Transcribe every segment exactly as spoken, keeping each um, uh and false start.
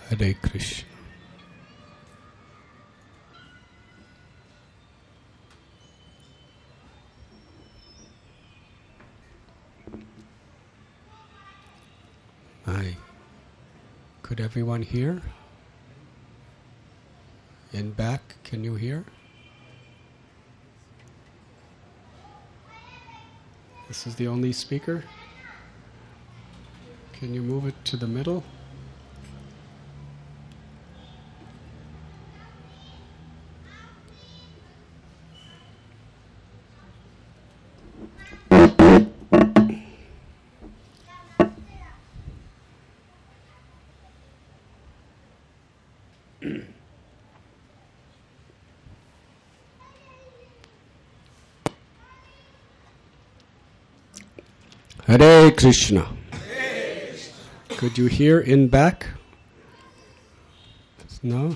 Hare Krishna. Hi. Could everyone hear? In back, can you hear? This is the only speaker? Can you move it to the middle? Hare Krishna. Hare Krishna. Could you hear in back? No?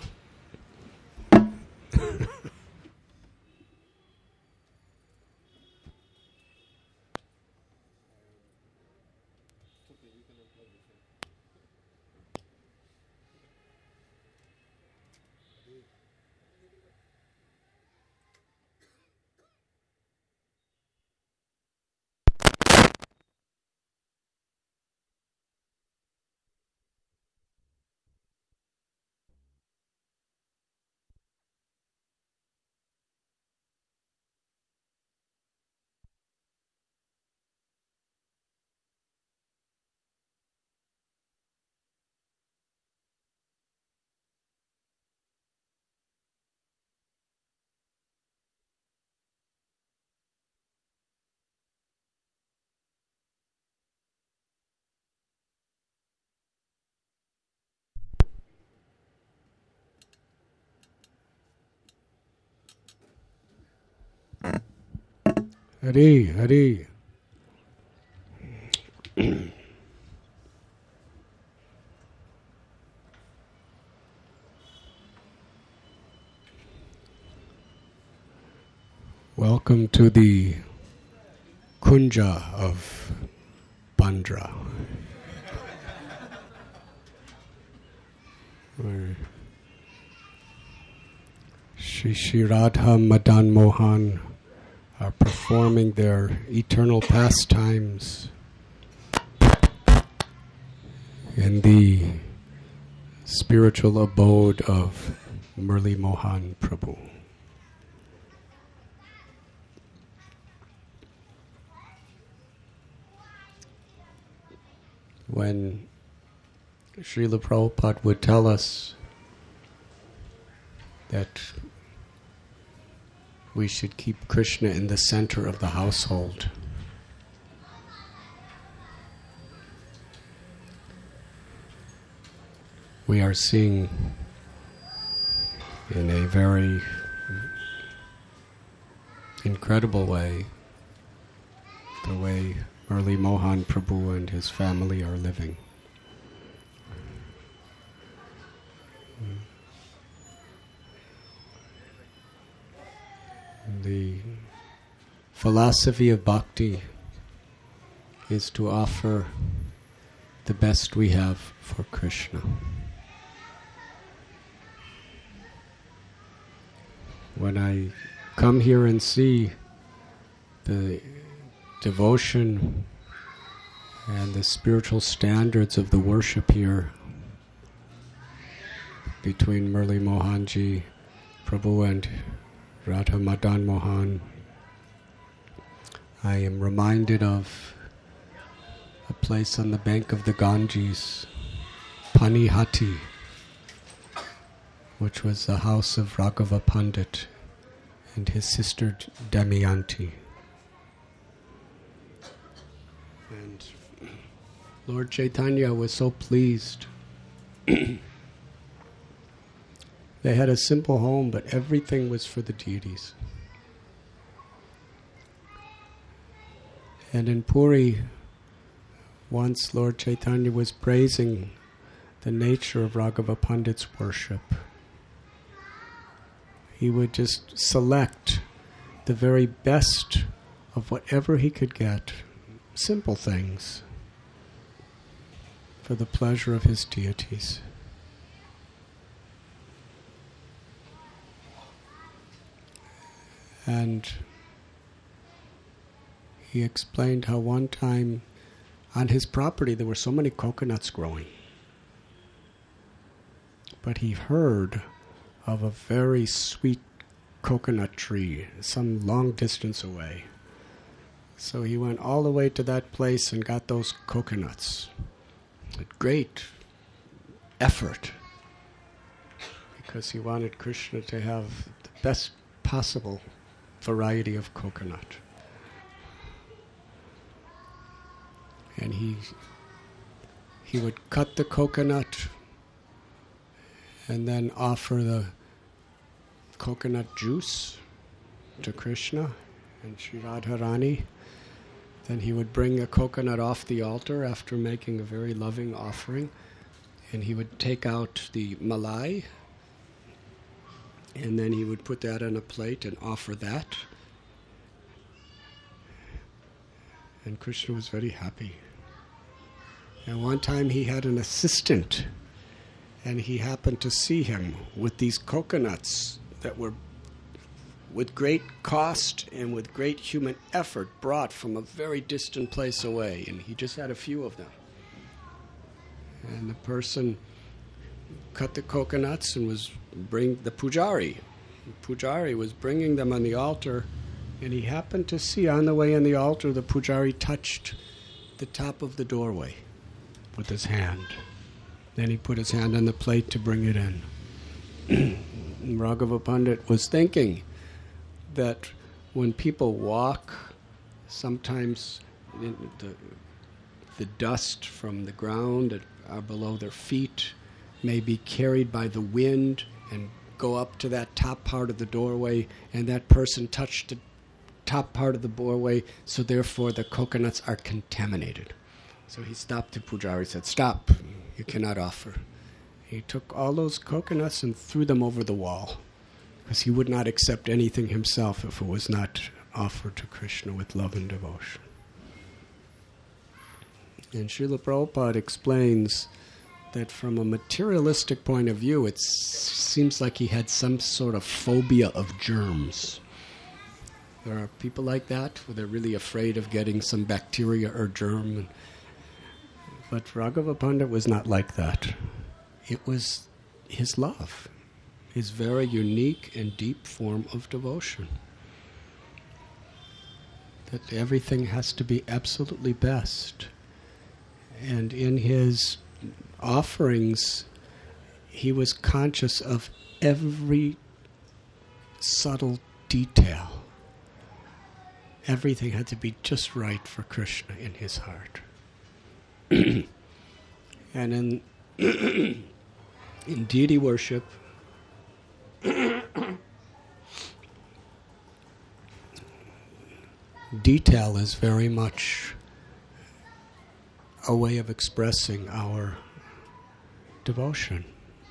Hare, Hare. Welcome to the Kunja of Bandra, where Shri Shri Radha Madan Mohan are performing their eternal pastimes in the spiritual abode of Murli Mohan Prabhu. When Srila Prabhupada would tell us that we should keep Krishna in the center of the household, we are seeing in a very incredible way the way Murli Mohan Prabhu and his family are living. The philosophy of bhakti is to offer the best we have for Krishna. When I come here and see the devotion and the spiritual standards of the worship here between Murli Mohanji Prabhu and Radha Madan Mohan, I am reminded of a place on the bank of the Ganges, Panihati, which was the house of Raghava Pandit and his sister Damayanti. And Lord Chaitanya was so pleased. They had a simple home, but everything was for the deities. And in Puri, once Lord Chaitanya was praising the nature of Raghava Pandit's worship. He would just select the very best of whatever he could get, simple things, for the pleasure of his deities. And he explained how one time on his property there were so many coconuts growing. But he heard of a very sweet coconut tree some long distance away. So he went all the way to that place and got those coconuts with great effort, because he wanted Krishna to have the best possible variety of coconut. And he he would cut the coconut and then offer the coconut juice to Krishna and Sri Radharani. Then he would bring a coconut off the altar after making a very loving offering, and he would take out the malai, and then he would put that on a plate and offer that. And Krishna was very happy. And one time he had an assistant, and he happened to see him with these coconuts that were with great cost and with great human effort brought from a very distant place away, and he just had a few of them. And the person cut the coconuts and was bring the pujari. The pujari was bringing them on the altar, and he happened to see on the way in the altar the pujari touched the top of the doorway with his hand. Then he put his hand on the plate to bring it in. And Raghava Pandit was thinking that when people walk, sometimes the, the dust from the ground that are below their feet may be carried by the wind and go up to that top part of the doorway, and that person touched the top part of the doorway, so therefore the coconuts are contaminated. So he stopped the pujari and said, "Stop, you cannot offer." He took all those coconuts and threw them over the wall, because he would not accept anything himself if it was not offered to Krishna with love and devotion. And Srila Prabhupada explains that from a materialistic point of view, it seems like he had some sort of phobia of germs. There are people like that, where they're really afraid of getting some bacteria or germ. But Raghava Pandit was not like that. It was his love, his very unique and deep form of devotion. That everything has to be absolutely best. And in his offerings, he was conscious of every subtle detail. Everything had to be just right for Krishna in his heart. And in in deity worship, detail is very much a way of expressing our devotion.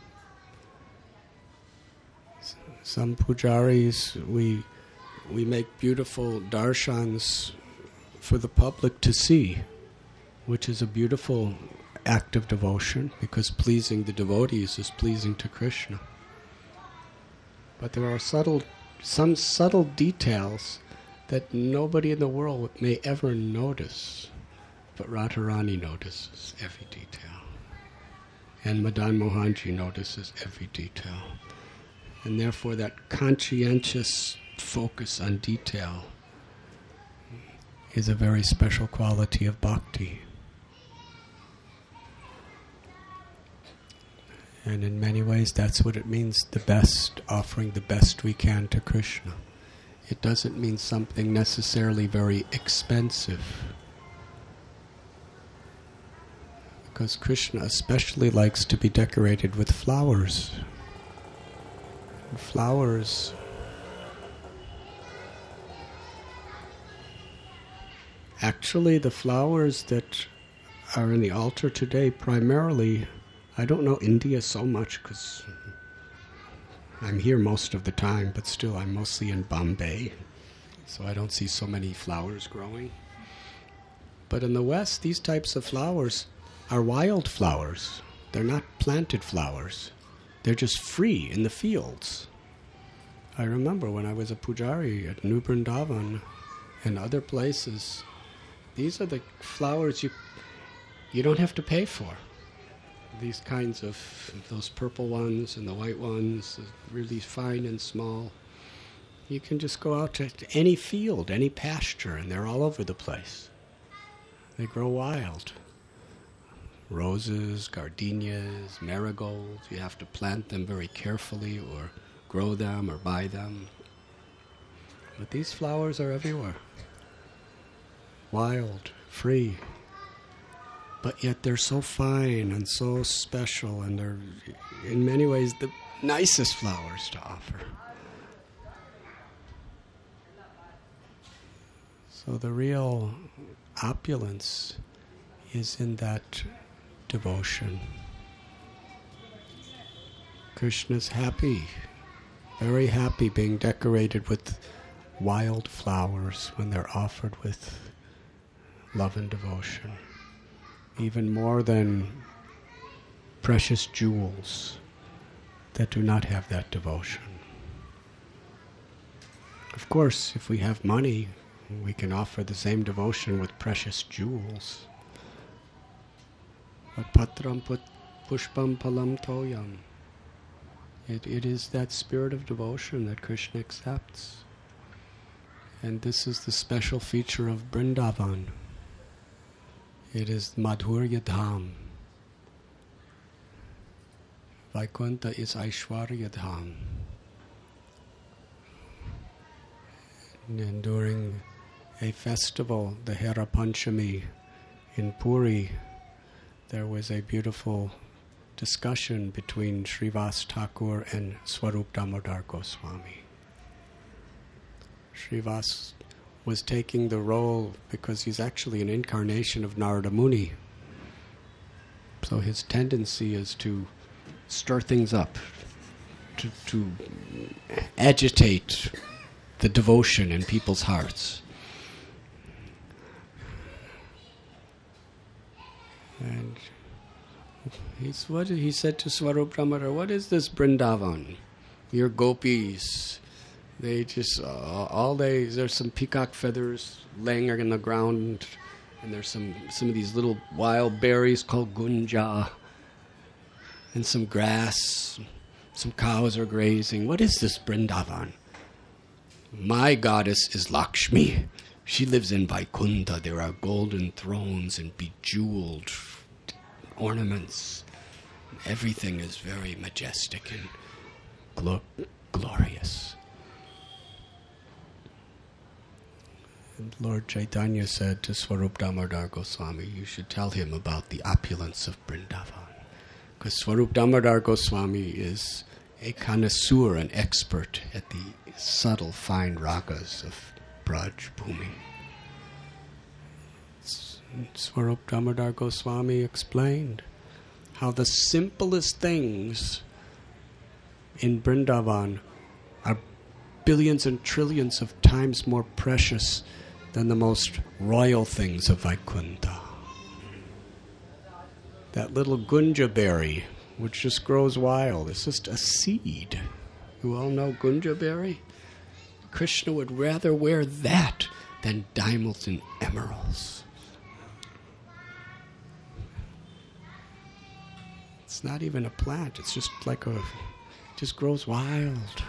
Some pujaris, we we make beautiful darshans for the public to see, which is a beautiful act of devotion, because pleasing the devotees is pleasing to Krishna. But there are subtle, some subtle details that nobody in the world may ever notice, but Radharani notices every detail. And Madan Mohanji notices every detail. And therefore that conscientious focus on detail is a very special quality of bhakti. And in many ways that's what it means, the best, offering the best we can to Krishna. It doesn't mean something necessarily very expensive, because Krishna especially likes to be decorated with flowers. And flowers actually the flowers that are in the altar today primarily, I don't know India so much because I'm here most of the time, but still I'm mostly in Bombay, so I don't see so many flowers growing. But in the West, these types of flowers are wild flowers. They're not planted flowers. They're just free in the fields. I remember when I was a pujari at New Vrindavan and other places, these are the flowers you you don't have to pay for. These kinds of, those purple ones and the white ones, really fine and small. You can just go out to any field, any pasture, and they're all over the place. They grow wild. Roses, gardenias, marigolds. You have to plant them very carefully or grow them or buy them. But these flowers are everywhere. Wild, free. But yet they're so fine and so special, and they're in many ways the nicest flowers to offer. So the real opulence is in that devotion. Krishna's happy, very happy being decorated with wild flowers when they're offered with love and devotion. Even more than precious jewels that do not have that devotion. Of course, if we have money, we can offer the same devotion with precious jewels. But patram put pushpam palam toyam. It, it is that spirit of devotion that Krishna accepts. And this is the special feature of Vrindavan. It is Madhurya Dham. Vaikuntha is Aishwarya Dham. And during a festival, the Hera Panchami in Puri, there was a beautiful discussion between Srivas Thakur and Swarup Damodar Goswami. Srivas was taking the role because he's actually an incarnation of Narada Muni. So his tendency is to stir things up, to, to agitate the devotion in people's hearts. And he's, what he said to Swarup Damodar, what is this Vrindavan? Your gopis, they just, uh, all day, there's some peacock feathers laying on the ground, and there's some, some of these little wild berries called gunja, and some grass, some cows are grazing. What is this Vrindavan? My goddess is Lakshmi. She lives in Vaikuntha. There are golden thrones and bejeweled ornaments. Everything is very majestic and glo- glorious. And Lord Chaitanya said to Swarup Damodar Goswami, you should tell him about the opulence of Vrindavan. Because Swarup Damodar Goswami is a connoisseur, an expert at the subtle, fine ragas of Braj Bhumi. Swarup Damodar Goswami explained how the simplest things in Vrindavan are billions and trillions of times more precious than the most royal things of Vaikuntha. That little gunja berry, which just grows wild, is just a seed. You all know gunja berry? Krishna would rather wear that than diamonds and emeralds. It's not even a plant. It's just like a, it just grows wild.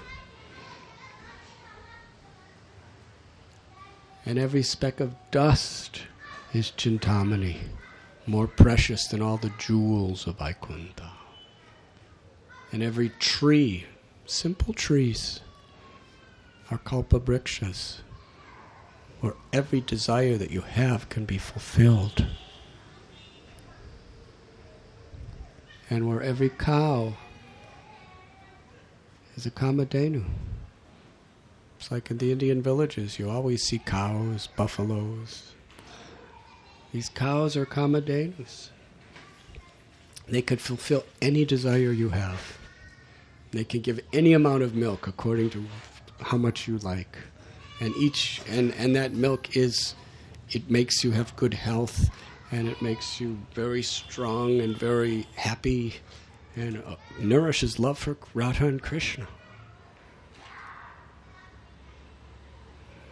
And every speck of dust is Chintamani, more precious than all the jewels of Vaikuntha. And every tree, simple trees, are kalpavrikshas, where every desire that you have can be fulfilled. And where every cow is a kamadhenu. It's like in the Indian villages, you always see cows, buffaloes. These cows are kamadhenus. They could fulfill any desire you have. They can give any amount of milk according to how much you like. And each and, and that milk is, it makes you have good health, and it makes you very strong and very happy, and uh, nourishes love for Radha and Krishna.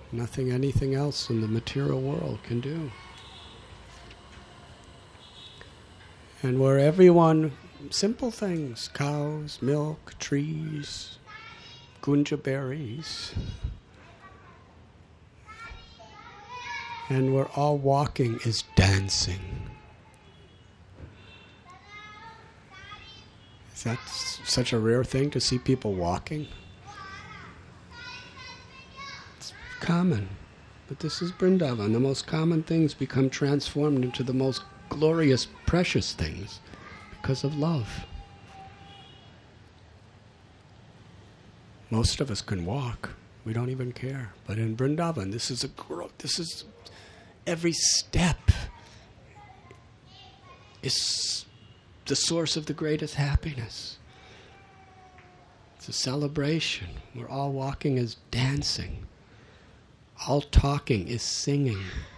Nothing anything else in the material world can do. And where everyone, simple things, cows, milk, trees, gunja berries, and we're all walking is dancing. Is that s- such a rare thing to see people walking? It's common. But this is Vrindavan. The most common things become transformed into the most glorious, precious things because of love. Most of us can walk. We don't even care. But in Vrindavan, this is a growth. This is every step is the source of the greatest happiness. It's a celebration. We're all walking as dancing. All talking is singing.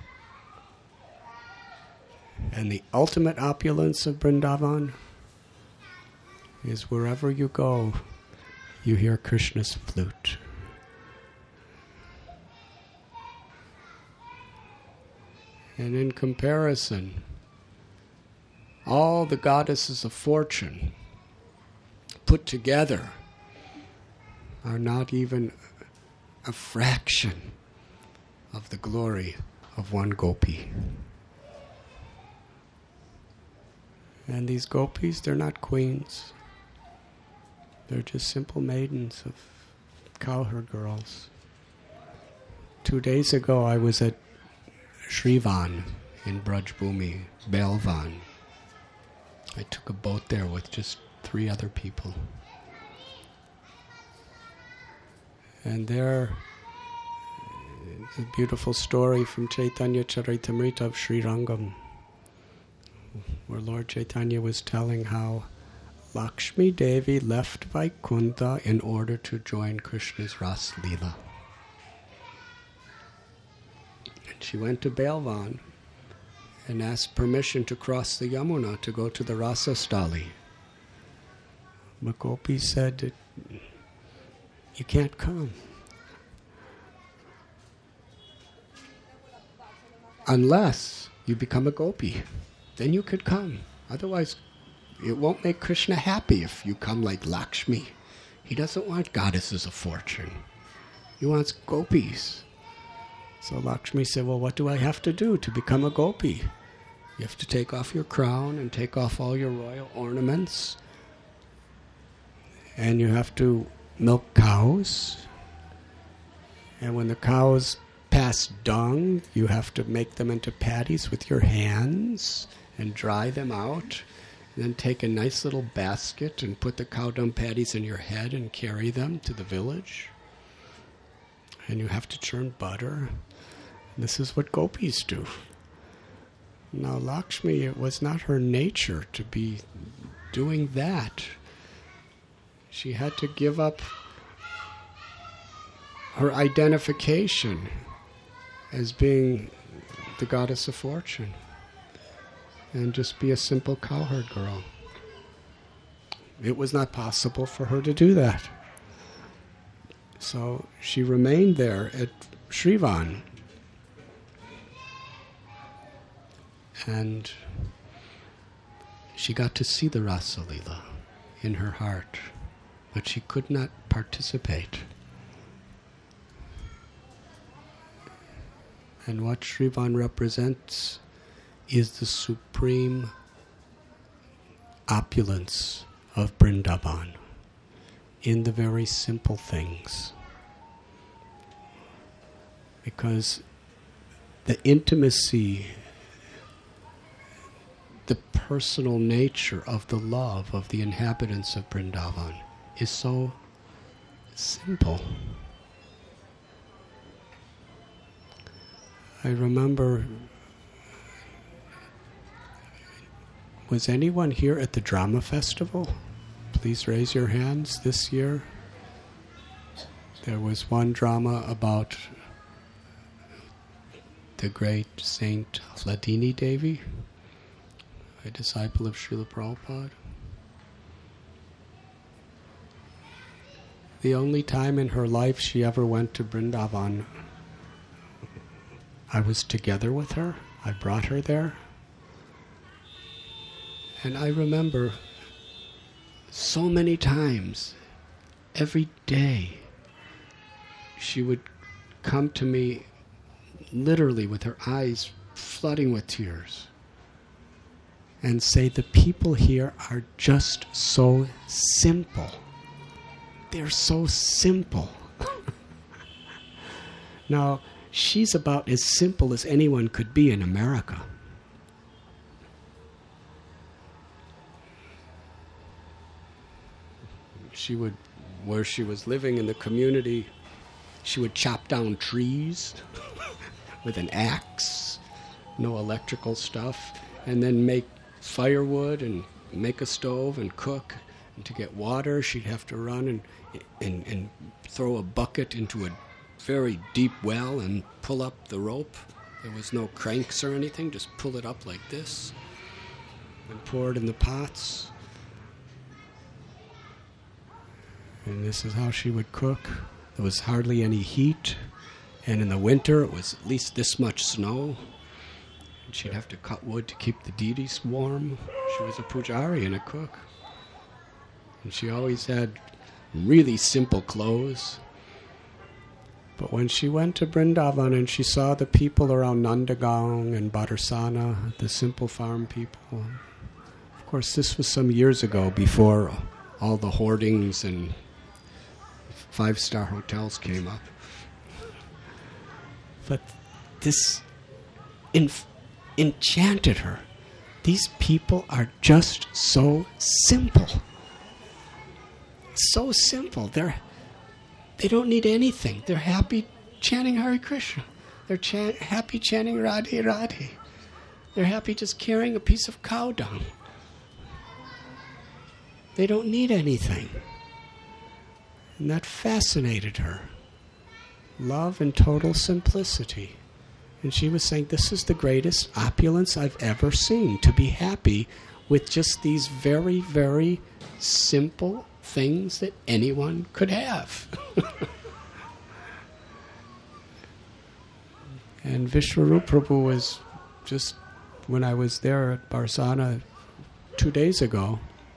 And the ultimate opulence of Vrindavan is wherever you go, you hear Krishna's flute. And in comparison, all the goddesses of fortune put together are not even a fraction of the glory of one gopi. And these gopis, they're not queens. They're just simple maidens of cowherd girls. Two days ago, I was at Shrivan in Brajbhumi, Belvan. I took a boat there with just three other people. And there, it's a beautiful story from Chaitanya Charitamrita of Sri Rangam, where Lord Chaitanya was telling how Lakshmi Devi left Vaikuntha in order to join Krishna's Ras Leela. And she went to Belvan and asked permission to cross the Yamuna to go to the Rasastali. But Gopi said, you can't come. Unless you become a gopi. Then you could come. Otherwise, it won't make Krishna happy if you come like Lakshmi. He doesn't want goddesses of fortune. He wants gopis. So Lakshmi said, well, what do I have to do to become a gopi? You have to take off your crown and take off all your royal ornaments. And you have to milk cows. And when the cows pass dung, you have to make them into patties with your hands and dry them out. And then take a nice little basket and put the cow dung patties in your head and carry them to the village. And you have to churn butter. This is what gopis do. Now, Lakshmi, it was not her nature to be doing that. She had to give up her identification as being the goddess of fortune and just be a simple cowherd girl. It was not possible for her to do that. So she remained there at Shrivan. And she got to see the Rasa Leela in her heart, but she could not participate. And what Shrivan represents is the supreme opulence of Vrindavan in the very simple things. Because the intimacy, the personal nature of the love of the inhabitants of Vrindavan is so simple. I remember, was anyone here at the drama festival? Please raise your hands this year. There was one drama about the great Saint Hladini Devi, a disciple of Srila Prabhupada. The only time in her life she ever went to Vrindavan I was together with her. I brought her there. And I remember so many times, every day, she would come to me literally with her eyes flooding with tears and say, the people here are just so simple. They're so simple. Now, she's about as simple as anyone could be in America. She would, where she was living in the community, she would chop down trees with an axe, no electrical stuff, and then make firewood and make a stove and cook. And to get water, she'd have to run and, and, and throw a bucket into a very deep well and pull up the rope. There was no cranks or anything, just pull it up like this and pour it in the pots. And this is how she would cook. There was hardly any heat, and in the winter it was at least this much snow. And she'd have to cut wood to keep the deities warm. She was a pujari and a cook. And she always had really simple clothes. But when she went to Vrindavan and she saw the people around Nandagaon and Barsana, the simple farm people, of course this was some years ago before all the hoardings and five-star hotels came up. But this enf- enchanted her. These people are just so simple. So simple. They're, they don't need anything. They're happy chanting Hare Krishna. They're chan- happy chanting Radhe Radhe. They're happy just carrying a piece of cow dung. They don't need anything. And that fascinated her. Love and total simplicity. And she was saying, this is the greatest opulence I've ever seen, to be happy with just these very, very simple things that anyone could have. And Vishwarup Prabhu was just, when I was there at Barsana two days ago,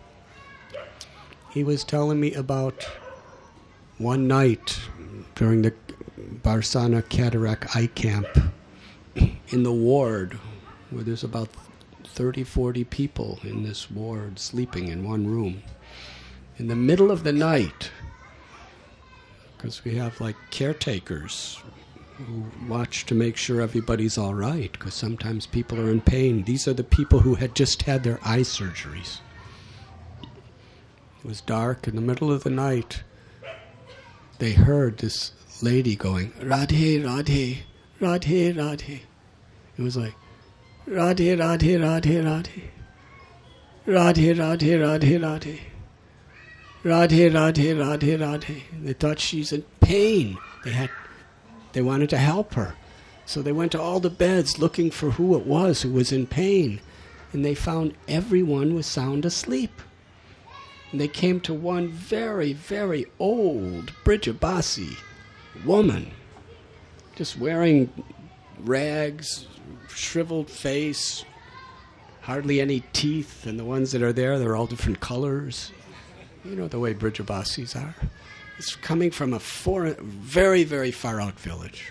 he was telling me about one night during the Barsana Cataract Eye Camp in the ward where there's about thirty, forty people in this ward sleeping in one room. In the middle of the night, because we have like caretakers who watch to make sure everybody's all right, because sometimes people are in pain. These are the people who had just had their eye surgeries. It was dark. In the middle of the night, they heard this lady going, Radhe, Radhe, Radhe, Radhe. It was like, Radhe, Radhe, Radhe, Radhe. Radhe, Radhe, Radhe, Radhe. Radhe, Radhe, Radhe, Radhe. They thought she's in pain. They had, they wanted to help her. So they went to all the beds looking for who it was who was in pain. And they found everyone was sound asleep. And they came to one very, very old Brijabasi woman, just wearing rags, shriveled face, hardly any teeth, and the ones that are there, they're all different colors. You know the way Brijabasis are. It's coming from a foreign, very, very far-out village.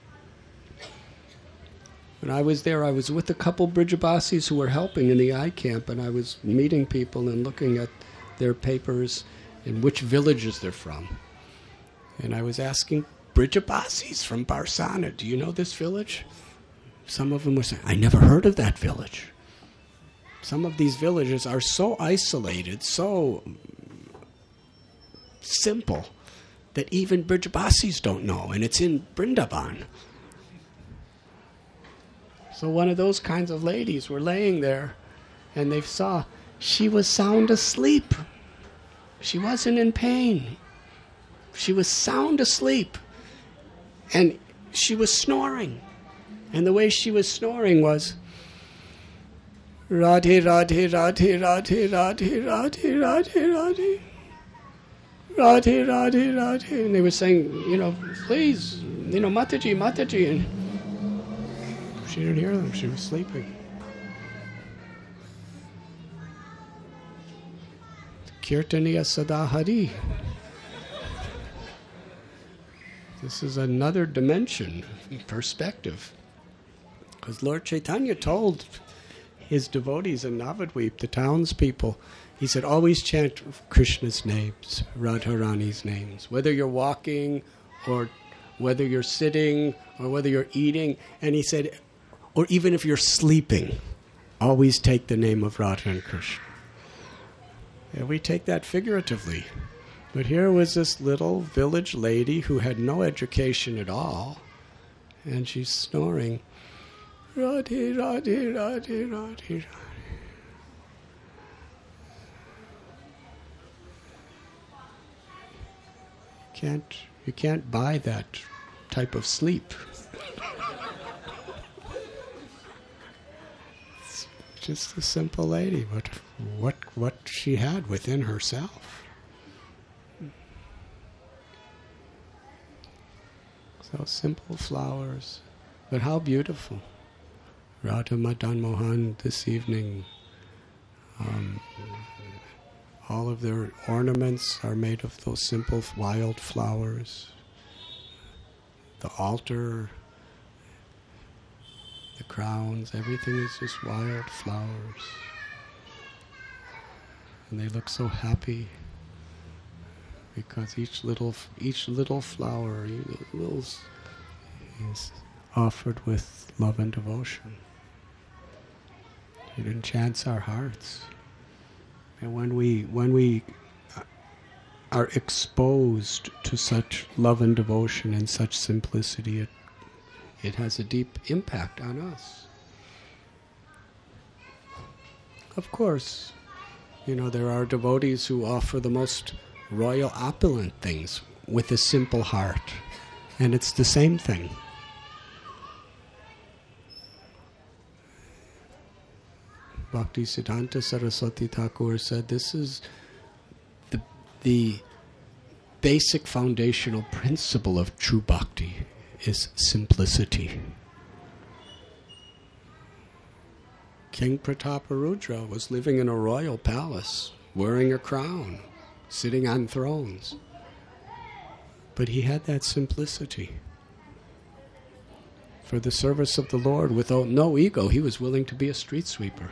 When I was there, I was with a couple Brijabasis who were helping in the eye camp, and I was meeting people and looking at their papers and which villages they're from. And I was asking Brijabasis from Barsana, do you know this village? Some of them were saying, I never heard of that village. Some of these villages are so isolated, so simple, that even Brijabasis don't know, and it's in Vrindavan. So one of those kinds of ladies were laying there, and they saw she was sound asleep. She wasn't in pain. She was sound asleep. And she was snoring. And the way she was snoring was, Radhe, Radhe, Radhe, Radhe, Radhe, Radhe, Radhe, Radhe. Radhe, Radhe, Radhe. And they were saying, you know, please, you know, Mataji, Mataji. And She didn't hear them. She was sleeping. Kirtaniya Sada Hari. This is another dimension, perspective. Because Lord Chaitanya told his devotees in Navadvip, the townspeople, he said, always chant Krishna's names, Radharani's names, whether you're walking or whether you're sitting or whether you're eating. And he said, or even if you're sleeping, always take the name of Radha and Krishna. And we take that figuratively. But here was this little village lady who had no education at all, and she's snoring. Radhe, Radhe, Radhe, Radhe, Radhe. You can't, you can't buy that type of sleep. It's just a simple lady, but what what she had within herself. So simple flowers, but how beautiful. Radha Madan Mohan this evening, um, all of their ornaments are made of those simple wild flowers. The altar, the crowns, everything is just wild flowers. And they look so happy because each little each little flower is offered with love and devotion. It enchants our hearts. And when we when we are exposed to such love and devotion and such simplicity, it it has a deep impact on us. Of course, you know, there are devotees who offer the most royal opulent things with a simple heart, and it's the same thing. Bhaktisiddhanta Saraswati Thakur said this is the, the basic foundational principle of true bhakti is simplicity. King Prataparudra was living in a royal palace, wearing a crown, sitting on thrones. But he had that simplicity. For the service of the Lord, without no ego, he was willing to be a street sweeper.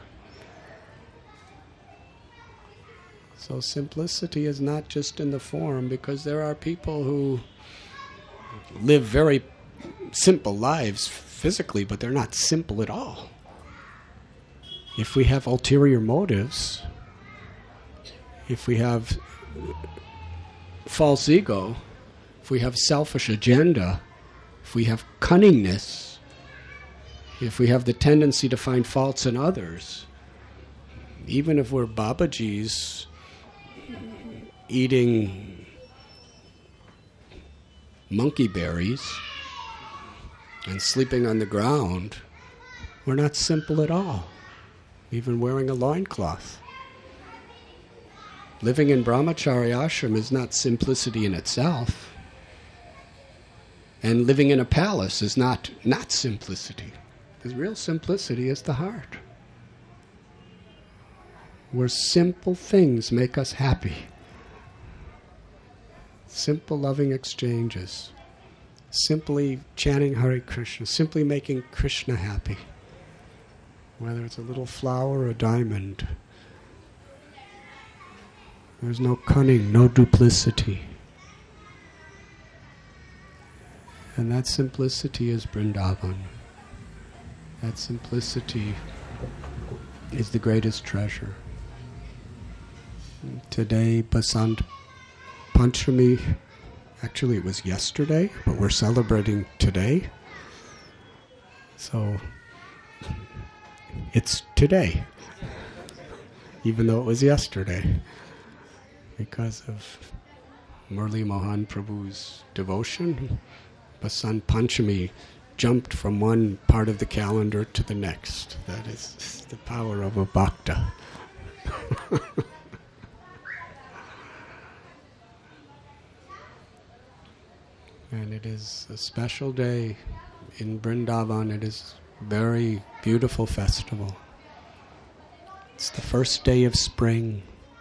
So simplicity is not just in the form, because there are people who live very simple lives physically, but they're not simple at all. If we have ulterior motives, if we have false ego, if we have selfish agenda, if we have cunningness, if we have the tendency to find faults in others, even if we're Babajis eating monkey berries and sleeping on the ground, we're not simple at all, even wearing a loincloth. Living in brahmachari ashram is not simplicity in itself. And living in a palace is not not simplicity. Because real simplicity is the heart. Where simple things make us happy. Simple loving exchanges. Simply chanting Hare Krishna. Simply making Krishna happy. Whether it's a little flower or a diamond. There's no cunning, no duplicity. And that simplicity is Vrindavan. That simplicity is the greatest treasure. Today, Basant Panchami, actually it was yesterday, but we're celebrating today. So, it's today, even though it was yesterday, because of Murli Mohan Prabhu's devotion. Basant Panchami jumped from one part of the calendar to the next. That is the power of a bhakta. And it is a special day in Vrindavan. It is very beautiful festival. It's the first day of spring,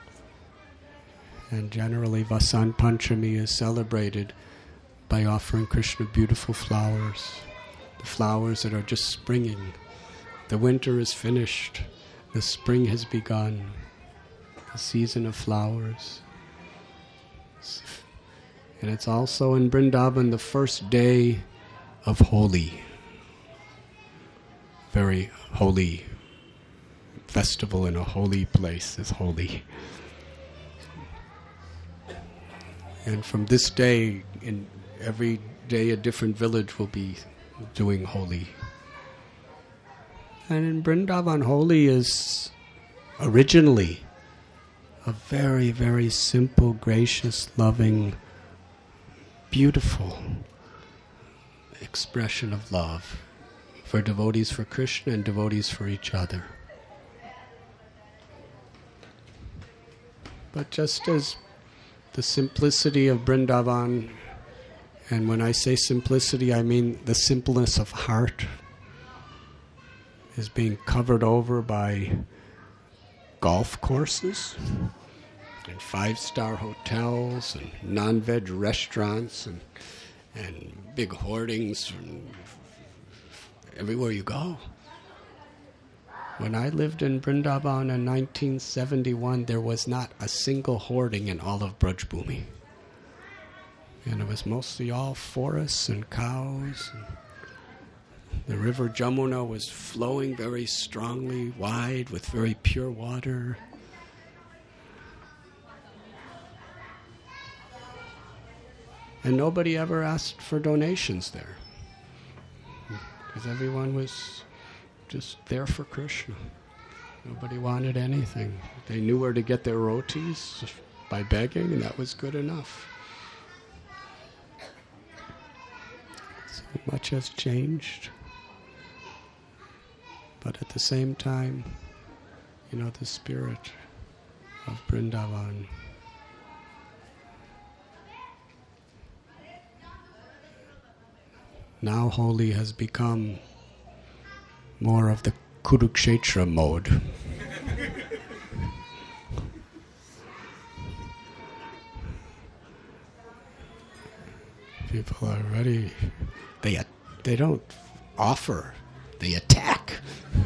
and generally Vasant Panchami is celebrated by offering Krishna beautiful flowers, the flowers that are just springing. The winter is finished, the spring has begun, the season of flowers. And it's also in Vrindavan the first day of Holi, very holy festival in a holy place is Holi. And from this day, in every day a different village will be doing Holi. And in Vrindavan, Holi is originally a very, very simple, gracious, loving, beautiful expression of love for devotees for Krishna and devotees for each other. But just as the simplicity of Vrindavan, and when I say simplicity, I mean the simpleness of heart, is being covered over by golf courses and five-star hotels and non-veg restaurants and and big hoardings from everywhere you go. When I lived in Vrindavan in nineteen seventy-one, there was not a single hoarding in all of Braj Bhumi. And it was mostly all forests and cows. And the river Jamuna was flowing very strongly, wide, with very pure water. And nobody ever asked for donations there, because everyone was just there for Krishna. Nobody wanted anything. They knew where to get their rotis by begging, and that was good enough. So much has changed. But at the same time, you know, the spirit of Vrindavan. Now Holi has become more of the Kurukshetra mode. People are ready. They they don't offer. They attack.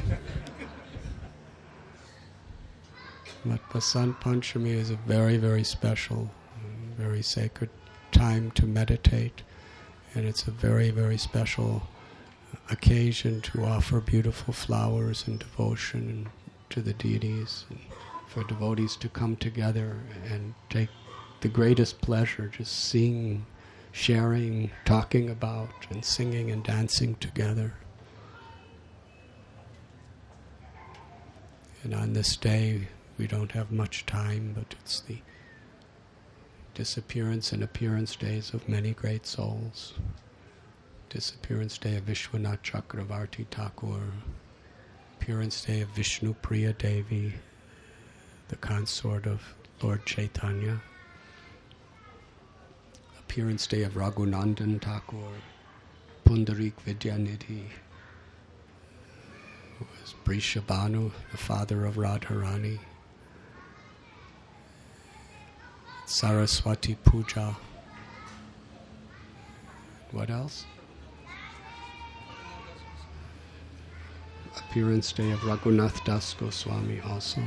But Vasant Panchami is a very, very special, very sacred time to meditate. And it's a very, very special occasion to offer beautiful flowers and devotion to the deities, and for devotees to come together and take the greatest pleasure just seeing, sharing, talking about, and singing and dancing together. And on this day, we don't have much time, but it's the disappearance and appearance days of many great souls. Disappearance day of Vishwanath Chakravarti Thakur. Appearance day of Vishnu Priya Devi, the consort of Lord Chaitanya. Appearance day of Raghunandan Thakur, Pundarik Vidyanidhi, who was Brishabhanu, the father of Radharani. Saraswati Puja. What else? Appearance day of Raghunath Das Goswami also.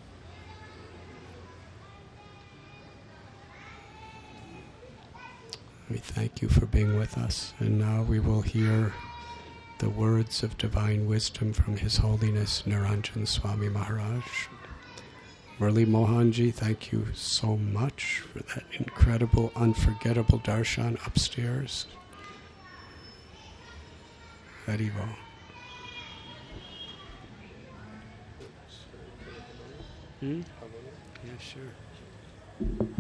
We thank you for being with us, and now we will hear the words of divine wisdom from His Holiness Niranjan Swami Maharaj. Murli Mohanji, thank you so much for that incredible, unforgettable darshan upstairs. Haribo. Hmm? Yeah, sure.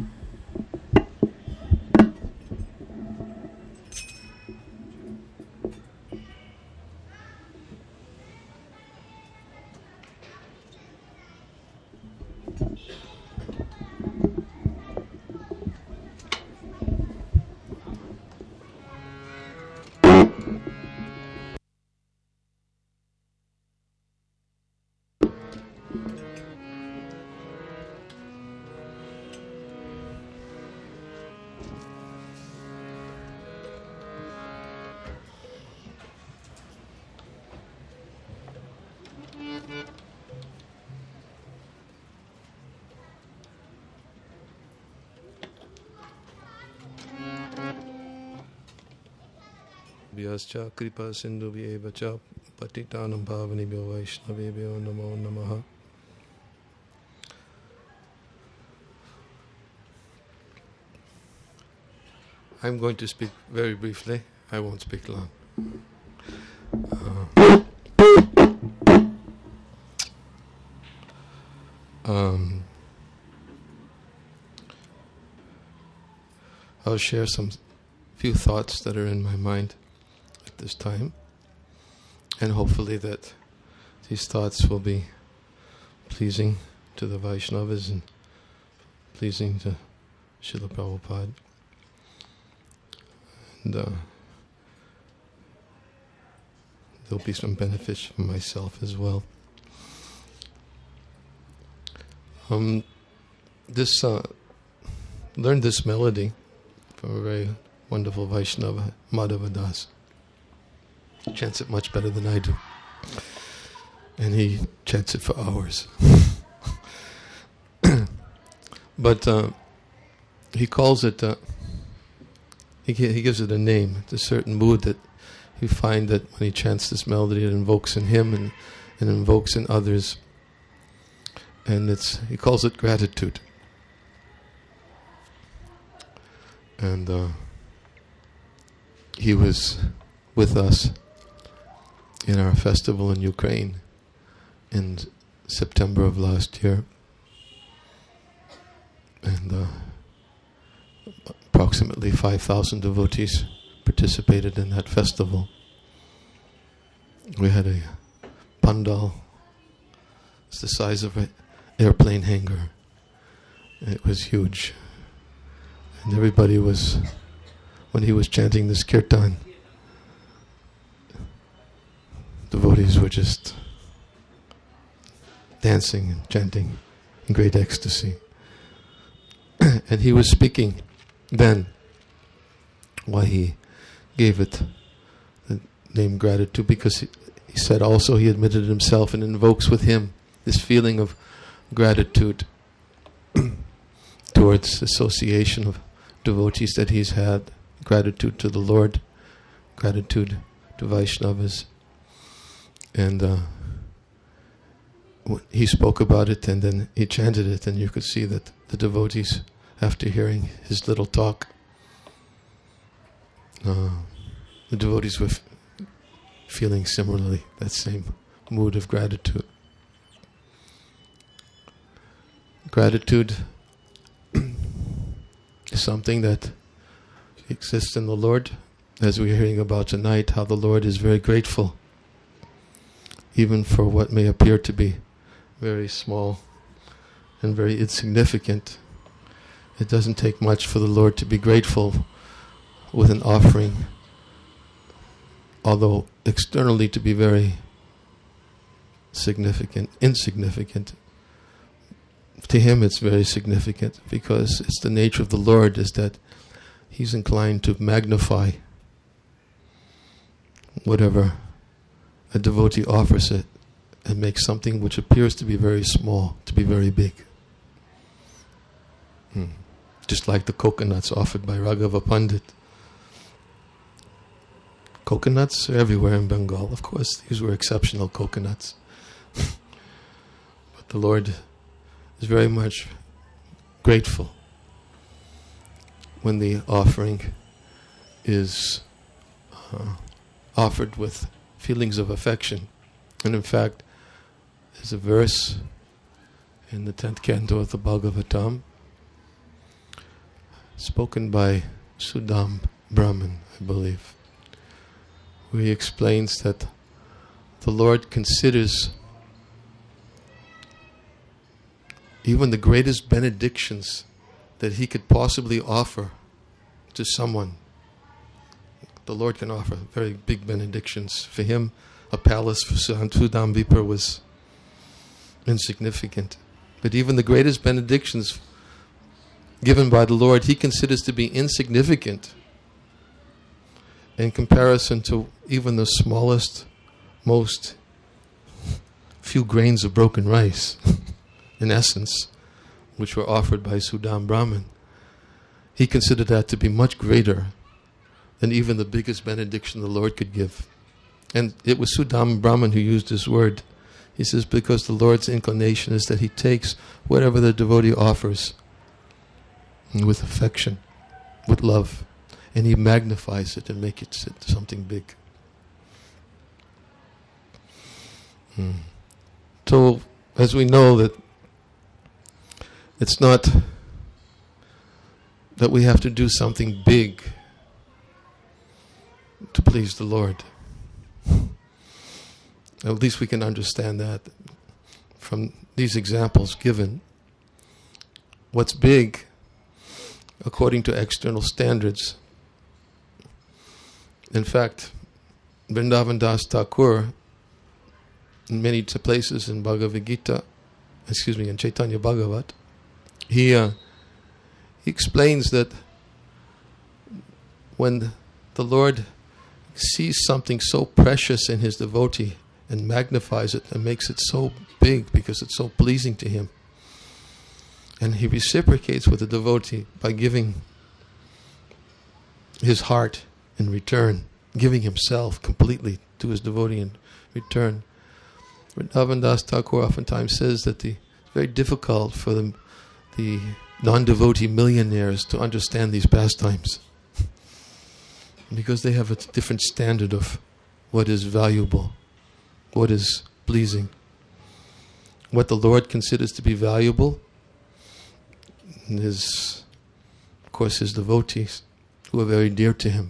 Bhyascha kripa sindhubhyeva cha patitanam bhavanibhyo vaishnavebhyo namo namaha. I'm going to speak very briefly. I won't speak long. Uh, um, I'll share some few thoughts that are in my mind at this time, and hopefully that these thoughts will be pleasing to the Vaishnavas and pleasing to Srila Prabhupada. And uh, there'll be some benefits for myself as well. Um, this uh, learned this melody from a very wonderful Vaishnava, Madhava Das. He chants it much better than I do, and he chants it for hours. But uh, he calls it. Uh, He, he gives it a name. It's a certain mood that you find that when he chants this melody, it invokes in him and, and invokes in others. And it's he calls it gratitude. And uh, he was with us in our festival in Ukraine in September of last year. And uh, approximately five thousand devotees participated in that festival. We had a pandal. It's the size of an airplane hangar. It was huge. And everybody was, when he was chanting this kirtan, devotees were just dancing and chanting in great ecstasy. And he was speaking then why he gave it the name gratitude, because he, he said also he admitted himself and invokes with him this feeling of gratitude towards association of devotees that he's had, gratitude to the Lord, gratitude to Vaishnavas. And uh, he spoke about it and then he chanted it, and you could see that the devotees, after hearing his little talk, uh, the devotees were f- feeling similarly that same mood of gratitude. Gratitude is something that exists in the Lord, as we're hearing about tonight, how the Lord is very grateful, even for what may appear to be very small and very insignificant. It doesn't take much for the Lord to be grateful with an offering, although externally to be very significant, insignificant. To him it's very significant, because it's the nature of the Lord is that he's inclined to magnify whatever a devotee offers it and make something which appears to be very small to be very big. Hmm. Just like the coconuts offered by Raghava Pandit. Coconuts are everywhere in Bengal. Of course, these were exceptional coconuts. But the Lord is very much grateful when the offering is uh, offered with feelings of affection. And in fact, there's a verse in the tenth canto of the Bhagavatam, spoken by Sudam Brahman, I believe, where he explains that the Lord considers even the greatest benedictions that he could possibly offer to someone. The Lord can offer very big benedictions. For him, a palace for Sudam Vipra was insignificant. But even the greatest benedictions given by the Lord, he considers to be insignificant in comparison to even the smallest, most few grains of broken rice, in essence, which were offered by Sudam Brahman. He considered that to be much greater than even the biggest benediction the Lord could give. And it was Sudama Brahman who used this word. He says, because the Lord's inclination is that he takes whatever the devotee offers with affection, with love, and he magnifies it and makes it something big. Hmm. So, as we know that it's not that we have to do something big to please the Lord. At least we can understand that from these examples given. What's big, according to external standards. In fact, Vrindavan Das Thakur, in many t- places in Bhagavad Gita, excuse me, in Chaitanya Bhagavat, he, uh, he explains that when the Lord sees something so precious in his devotee and magnifies it and makes it so big because it's so pleasing to him, and he reciprocates with the devotee by giving his heart in return, giving himself completely to his devotee in return. Vrindavan Das Thakur oftentimes says that the, it's very difficult for the, the non-devotee millionaires to understand these pastimes because they have a different standard of what is valuable, what is pleasing. What the Lord considers to be valuable is, of course, his devotees who are very dear to him.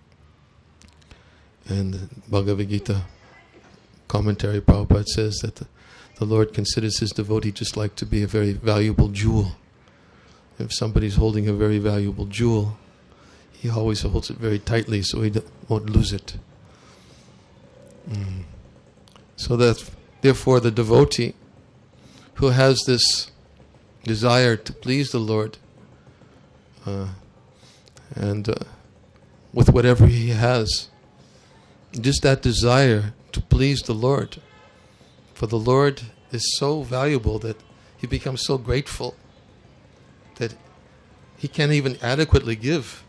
And Bhagavad Gita commentary, Prabhupada says that the, the Lord considers his devotee just like to be a very valuable jewel. If somebody's holding a very valuable jewel, he always holds it very tightly so he won't lose it. Mm. So that, therefore, the devotee who has this desire to please the Lord, uh, and uh, with whatever he has, just that desire to please the Lord, for the Lord is so valuable that he becomes so grateful that he can't even adequately give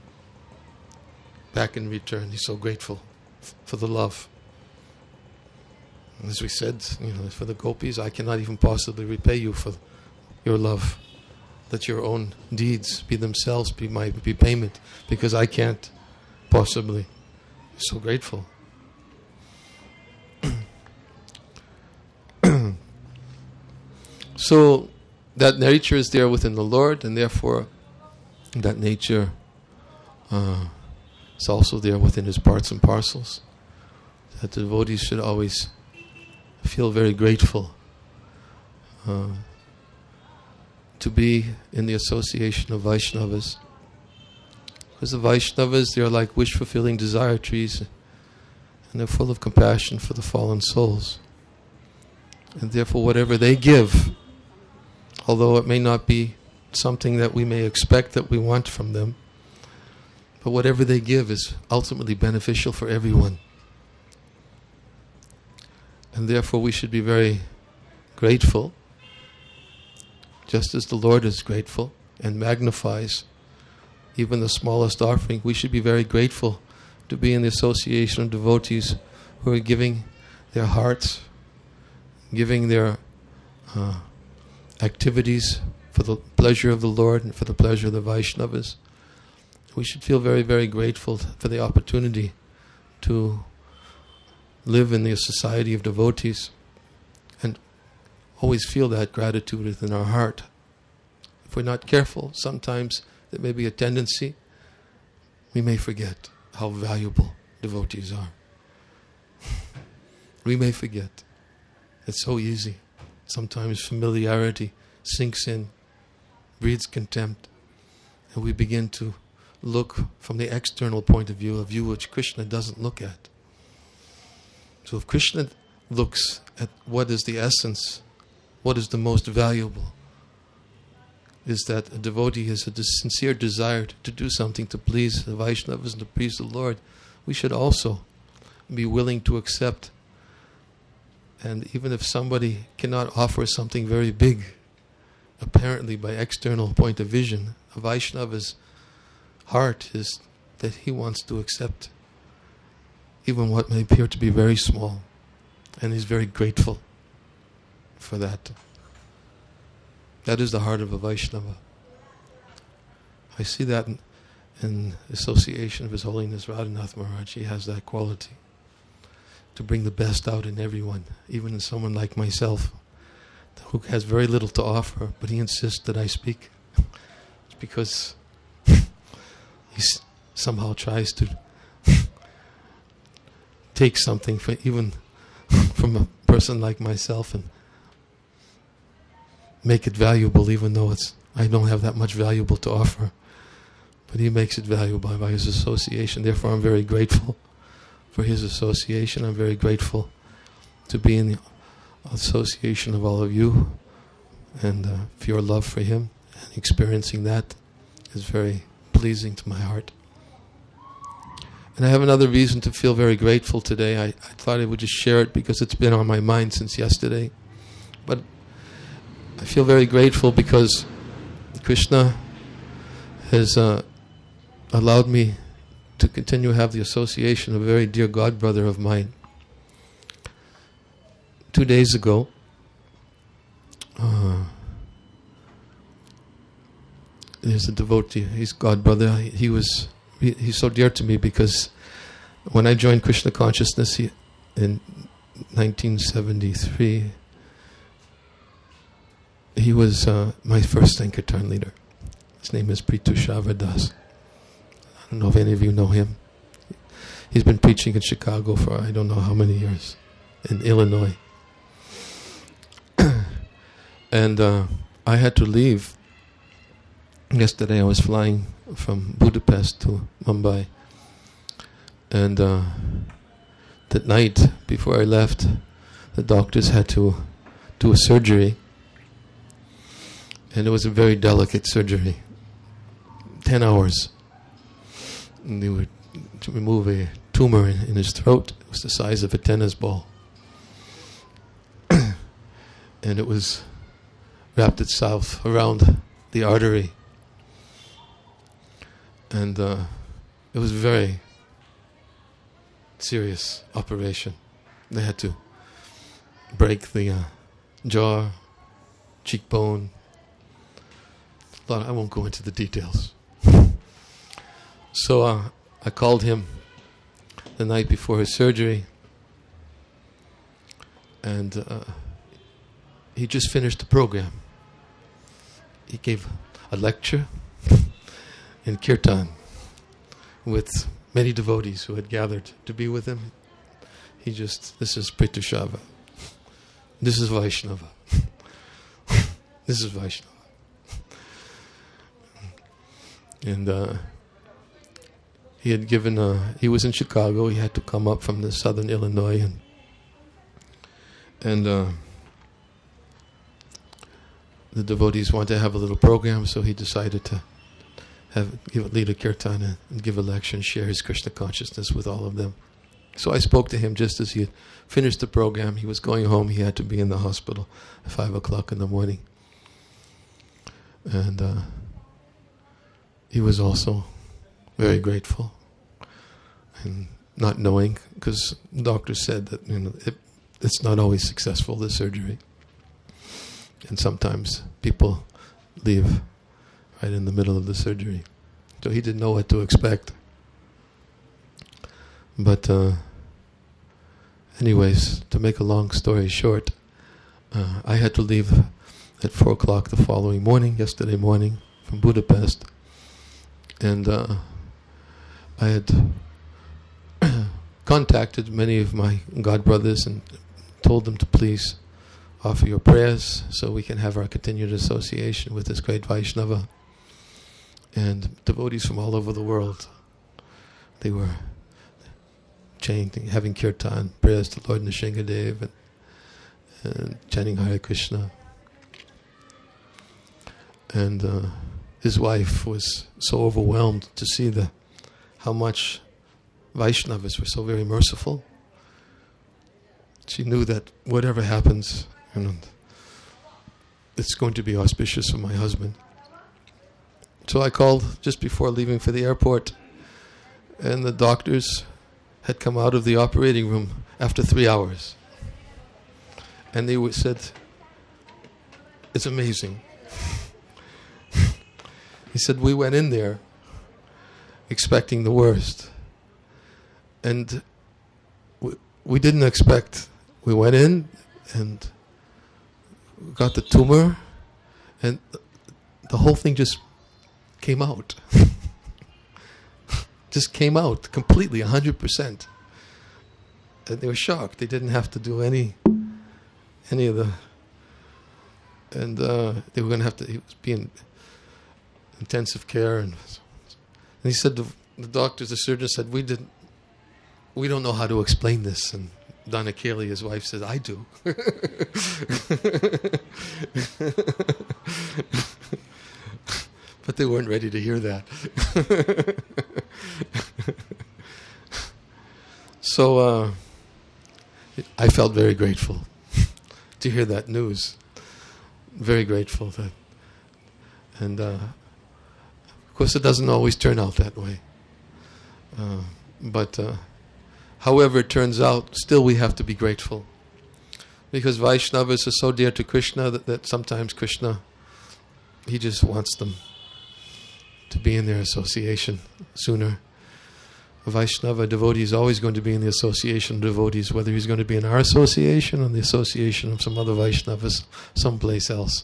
back in return. He's so grateful f- for the love. As we said, you know, for the gopis, I cannot even possibly repay you for your love. Let your own deeds be themselves be my be payment, because I can't possibly. I'm so grateful. So that nature is there within the Lord, and therefore that nature uh, is also there within his parts and parcels. That the devotees should always feel very grateful uh, to be in the association of Vaishnavas. Because the Vaishnavas, they are like wish-fulfilling desire trees, and they're full of compassion for the fallen souls. And therefore whatever they give, although it may not be something that we may expect that we want from them, but whatever they give is ultimately beneficial for everyone. And therefore we should be very grateful, just as the Lord is grateful and magnifies even the smallest offering. We should be very grateful to be in the association of devotees who are giving their hearts, giving their uh, activities for the pleasure of the Lord and for the pleasure of the Vaishnavas. We should feel very, very grateful for the opportunity to live in the society of devotees and always feel that gratitude within our heart. If we're not careful, sometimes there may be a tendency, we may forget how valuable devotees are. We may forget. It's so easy. Sometimes familiarity sinks in, breeds contempt, and we begin to look from the external point of view, a view which Krishna doesn't look at. So if Krishna looks at what is the essence, what is the most valuable, is that a devotee has a sincere desire to do something to please the Vaishnavas and to please the Lord, we should also be willing to accept. And even if somebody cannot offer something very big, apparently by external point of vision, a Vaishnava's heart is that he wants to accept even what may appear to be very small. And he's very grateful for that. That is the heart of a Vaishnava. I see that in, in association of His Holiness Radhanath Maharaj. He has that quality to bring the best out in everyone, even in someone like myself, who has very little to offer, but he insists that I speak. It's because he s- somehow tries to take something for even from a person like myself and make it valuable, even though it's I don't have that much valuable to offer. But he makes it valuable by his association. Therefore, I'm very grateful for his association. I'm very grateful to be in the association of all of you, and uh, for your love for him. And experiencing that is very pleasing to my heart. And I have another reason to feel very grateful today. I, I thought I would just share it because it's been on my mind since yesterday. But I feel very grateful because Krishna has uh, allowed me to continue to have the association of a very dear god brother of mine. Two days ago, uh, there's a devotee, he's god brother. He, he was he, he's so dear to me because when I joined Krishna consciousness he, in nineteen seventy-three, he was uh, my first Sankirtan leader. His name is Pritushava Das. I don't know if any of you know him. He's been preaching in Chicago for I don't know how many years, in Illinois. And uh, I had to leave. Yesterday I was flying from Budapest to Mumbai. And uh, that night, before I left, the doctors had to do a surgery. And it was a very delicate surgery. Ten hours. And they were to remove a tumor in, in his throat. It was the size of a tennis ball. And it was wrapped itself around the artery. And uh, it was a very serious operation. They had to break the uh, jaw, cheekbone. A lot, I won't go into the details. So uh, I called him the night before his surgery, and uh, he just finished the program. He gave a lecture in Kirtan with many devotees who had gathered to be with him. He just, this is Pritushava. This is Vaishnava. This is Vaishnava. And uh, he had given, uh, he was in Chicago. He had to come up from the southern Illinois. And, and uh, the devotees wanted to have a little program, so he decided to have give lead a kirtan and, and give a lecture and share his Krishna consciousness with all of them. So I spoke to him just as he had finished the program. He was going home. He had to be in the hospital at five o'clock in the morning. And uh, he was also very grateful, and not knowing, because the doctor said that you know it, it's not always successful, the surgery. And sometimes people leave right in the middle of the surgery. So he didn't know what to expect. But uh, anyways, to make a long story short, uh, I had to leave at four o'clock the following morning, yesterday morning, from Budapest. And uh, I had contacted many of my god brothers and told them to please offer your prayers so we can have our continued association with this great Vaishnava. And devotees from all over the world, they were chanting, having kirtan, prayers to Lord Nrsingadev, and, and chanting Hare Krishna. And uh, his wife was so overwhelmed to see the how much Vaishnavas were so very merciful. She knew that whatever happens, you know, it's going to be auspicious for my husband. So I called just before leaving for the airport, And the doctors had come out of the operating room after three hours. And they were, said, it's amazing. He said, we went in there expecting the worst. And we, we didn't expect. We went in and got the tumor, and the whole thing just came out. Just came out completely, one hundred percent. And they were shocked. They didn't have to do any any of the... And uh, they were going to have to he was be in intensive care. And, and he said, the, the doctors, the surgeon said, we didn't, we don't know how to explain this. And Donna Kelly, his wife, said, I do. But they weren't ready to hear that. So uh, I felt very grateful to hear that news. Very grateful that, and uh, of course it doesn't always turn out that way. Uh, but uh, however it turns out, still we have to be grateful, because Vaishnavas are so dear to Krishna that, that sometimes Krishna, he just wants them to be in their association sooner. A Vaishnava devotee is always going to be in the association of devotees, whether he's going to be in our association or the association of some other Vaishnavas someplace else.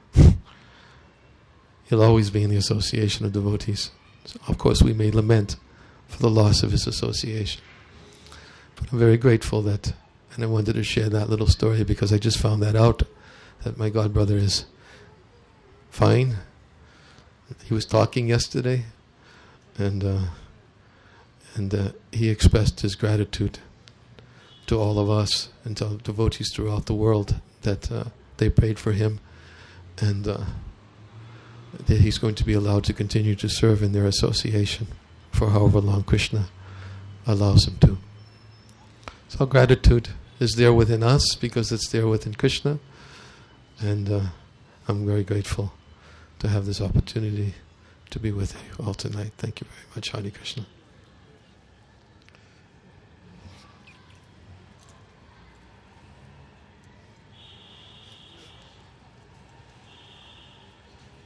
He'll always be in the association of devotees. So of course, we may lament for the loss of his association. But I'm very grateful that, and I wanted to share that little story because I just found that out, that my godbrother is fine. He was talking yesterday, and uh, and uh, he expressed his gratitude to all of us and to devotees throughout the world that uh, they prayed for him, and uh, that he's going to be allowed to continue to serve in their association for however long Krishna allows him to. So gratitude is there within us because it's there within Krishna, and uh, I'm very grateful to have this opportunity to be with you all tonight. Thank you very much. Hare Krishna.